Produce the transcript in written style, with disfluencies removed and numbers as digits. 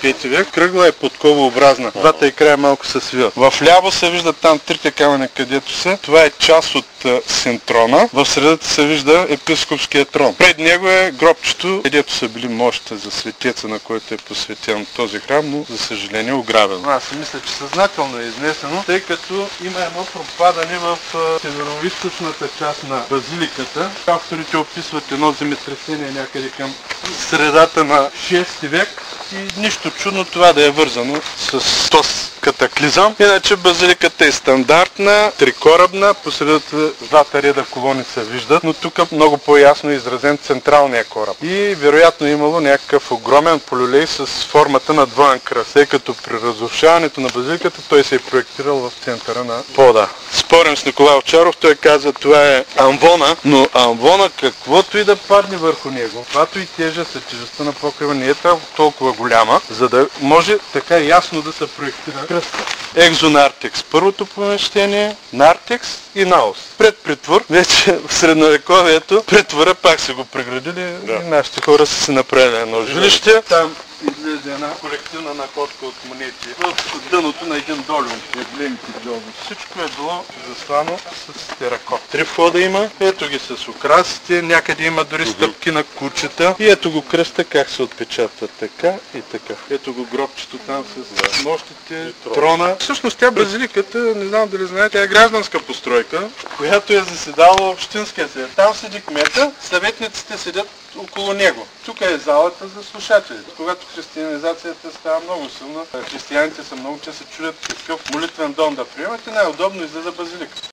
5 век. Кръгла е подковообразна. Двата и края малко се свиват. В ляво се виждат там трите камъни, където са. Това е част от синтрона. В средата се вижда епископския трон. Пред него е гробчето, където са били мощите за светеца, на който е посветен този храм, но за съжаление ограбен. Аз си мисля, че съзнателно е изнесено, тъй като има едно пропадане в североизточната част на базиликата. Авторите описват едно земетресение някъде към средата на 6 век и нищо чудно това да е вързано с този катаклизъм. Иначе базиликата е стандартна, трикорабна, посредата двата реда колони се виждат, но тук много по-ясно е изразен централния кораб. И вероятно имало някакъв огромен полюлей с формата на двоен кръст, тъй като при разрушаването на базиликата той се е проектирал в центъра на пода. Спорим с Николай Овчаров, той казва, това е амвона, но амвона каквото и да падне върху него, каквато и тежест, тежестта на покрива не е толкова голяма, за да може така ясно да се проектира кръста. Екзонартекс, първото помещение, нартекс и наус. Пред притвор, вече в средновековието, притвора пак са го преградили и нашите хора са си направили едно жилище. Там излезе една колективна находка от монети в дъното на един долюм, големите долюми. Всичко е било заслано с теракот. 3 входа има, ето ги с украсите, някъде има дори стъпки на кучета и ето го кръста как се отпечатва така и така. Ето го гробчето там с нощите, трона. Всъщност тя базиликата, не знам дали знаете, е гражданска постройка, която е заседала общинския съвет. Там седи кмета, съветниците седят около него. Тук е залата за слушатели. Когато християнизацията става много силна, християните са много, че се чудят какъв молитвен дом да приемат и най-удобно излиза базилика.